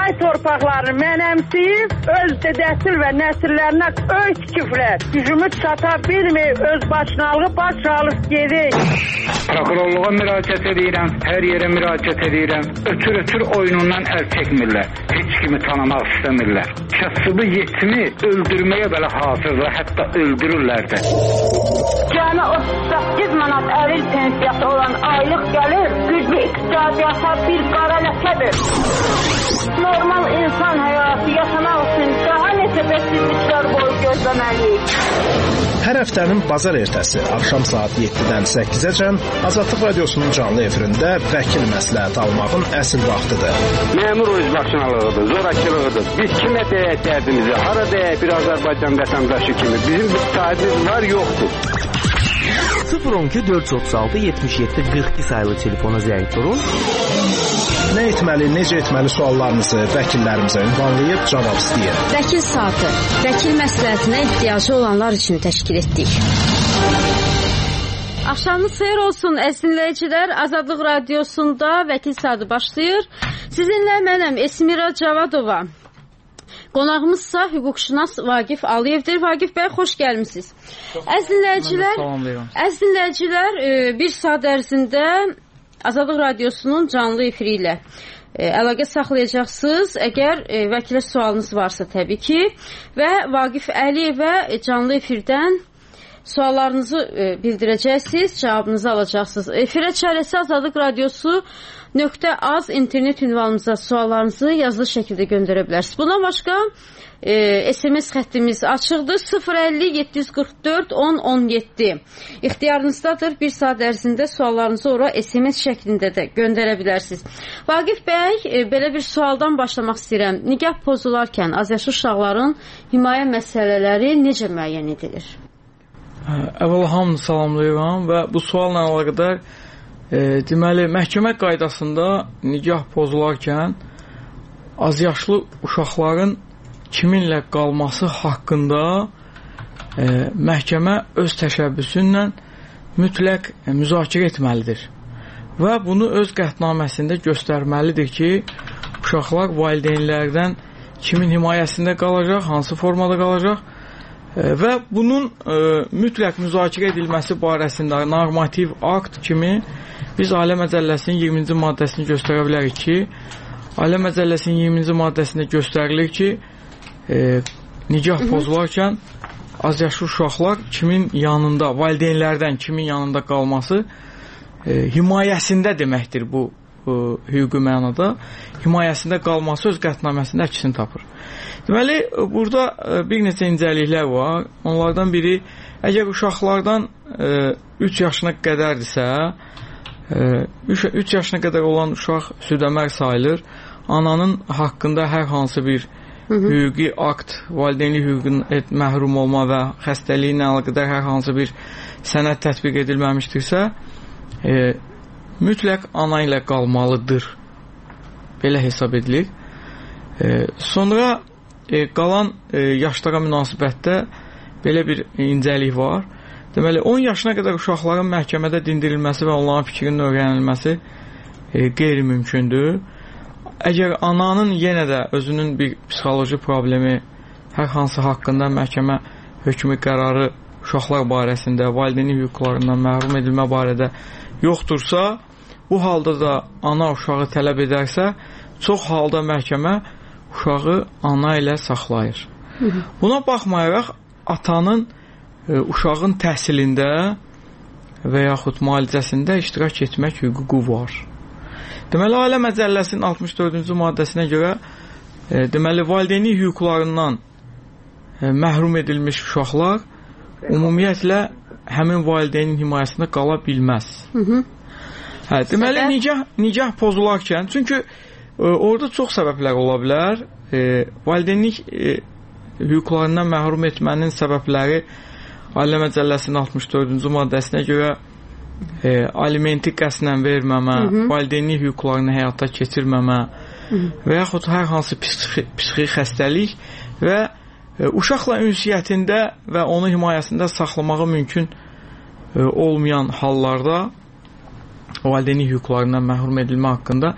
Ay torpaqlarını mənəmsiyib, öz dedəsil və nəsillərinə öy tikiblər. Gücümüz çata bilmir, öz başınalığı baş alıb gedir. Prokurorluğa müraciət edirəm, hər yerə müraciət edirəm. Ötür oyunundan əl çəkmirlər. Heç kimi tanımaq istəmirlər. Kasıbı yetimi öldürməyə belə hazırlar, hətta öldürürlər də. Cəmi 38 manat əril pensiyası olan aylıq gəlir, güclü iqtisadiyyata bir qara ləkədir. Normal insan həyatı yaşamaq üçün daha neçə bəsizliklər boyu gözləməliyik. Hər həftənin bazar ertəsi axşam saat 7-dən 8-əcən Azadlıq Radiosunun canlı efirində vəkil məsləhət almağın əsl vaxtıdır. Məmur özbaşınalığıdır, zorakılığıdır. Biz kimə deyək dərdimizi, hara deyək bir Azərbaycan vətəndaşı kimi. Bizim bir sahibimiz var, yoxdur. 012-436-77-42 sayılı telefona zəng vurun. Nə etməli, necə etməli suallarınızı vəkillərimizə ünvanlayıb cavab istəyin. Vəkil saatı, vəkil məsləhətinə ehtiyacı olanlar üçün təşkil etdik. Axşamınız xeyir olsun əziz dinləyicilər. Azadlıq Radiosunda vəkil saatı başlayır. Sizinlə mənəm Esmira Cavadova. Qonağımızsa hüquqşünas Vaqif Aliyevdir. Vaqif bəy, xoş gəlmisiniz. Əziz dinləyicilər, bir saat ərzində Azadlıq Radiosunun canlı efiri ilə əlaqə saxlayacaqsınız. Əgər vəkilə sualınız varsa təbii ki və Vaqif Əliyevə canlı efirdən suallarınızı bildirəcəksiniz, cavabınızı alacaqsınız. Efirə çarəsi Azadlıq Radiosu.az internet ünvanımıza suallarınızı yazılı şəkildə göndərə bilərsiniz. Bundan başqa SMS xəttimiz açıqdır. 050-744-1017 ixtiyarınızdadır. Bir saat ərzində suallarınızı ora SMS şəklində də göndərə bilərsiniz. Vaqif bəy, belə bir sualdan başlamaq istəyirəm. Nigah pozularkən azyaşlı uşaqların himayə məsələləri necə müəyyən edilir? Əvvəla hamını salamlayıram və bu sualla əlaqədar deməli, məhkəmə qaydasında nigah pozularkən azyaşlı uşaqların kiminlə qalması haqqında məhkəmə öz təşəbbüsü ilə mütləq müzakirə etməlidir. Və bunu öz qətnaməsində göstərməlidir ki, uşaqlar valideynlərdən kimin himayəsində qalacaq, hansı formada qalacaq və bunun mütləq müzakirə edilməsi barəsində normativ akt kimi biz Ailə Məcəlləsinin 20-ci maddəsini göstərə bilərik ki, Ailə Məcəlləsinin 20-ci maddəsində göstərilir ki, nigah pozularkən azyaşlı uşaqlar kimin yanında, valideynlərdən kimin yanında qalması himayəsində deməkdir bu hüquqi mənada. Himayəsində qalması öz qətnaməsində əksini tapır. Deməli, burada bir neçə incəliklər var. Onlardan biri, əgər uşaqlardan 3 yaşına qədərdirsə, 3 yaşına qədər olan uşaq südəmər sayılır. Ananın haqqında hər hansı bir hüquqi akt, valideynlik hüququnun məhrum olma və xəstəliyi ilə əlaqədar hər hansı bir sənəd tətbiq edilməmişdirsə, mütləq ana ilə qalmalıdır. Belə hesab edilir. Sonra qalan yaşlara münasibətdə belə bir incəlik var. Deməli, 10 yaşına qədər uşaqların məhkəmədə dindirilməsi və onların fikrinin öyrənilməsi qeyri-mümkündür. Əgər ananın yenə də özünün bir psixoloji problemi hər hansı haqqında məhkəmə hökmü qərarı uşaqlar barəsində, valideynlik hüquqlarından məhrum edilmə barədə yoxdursa, bu halda da ana uşağı tələb edərsə, çox halda məhkəmə uşağı ana ilə saxlayır. Buna baxmayaraq, atanın uşağın təhsilində və yaxud müalicəsində iştirak etmək hüququ var. Deməli, Ailə Məcəlləsinin 64-cü maddəsinə görə deməli, valideynlik hüquqlarından məhrum edilmiş uşaqlar ümumiyyətlə həmin valideynin himayəsində qala bilməz. Deməli, nigah pozularkən, çünki orada çox səbəblər ola bilər. Valideynlik hüquqlarından məhrum etmənin səbəbləri Ailə Məcəlləsinin 64-cü maddəsinə görə alimenti qəsdən verməmə, valideynlik hüquqlarını həyata keçirməmə və yaxud hər hansı psixi xəstəlik və uşaqla ünsiyyətində və onun himayəsində saxlamağı mümkün olmayan hallarda valideynlik hüquqlarından məhrum edilmə haqqında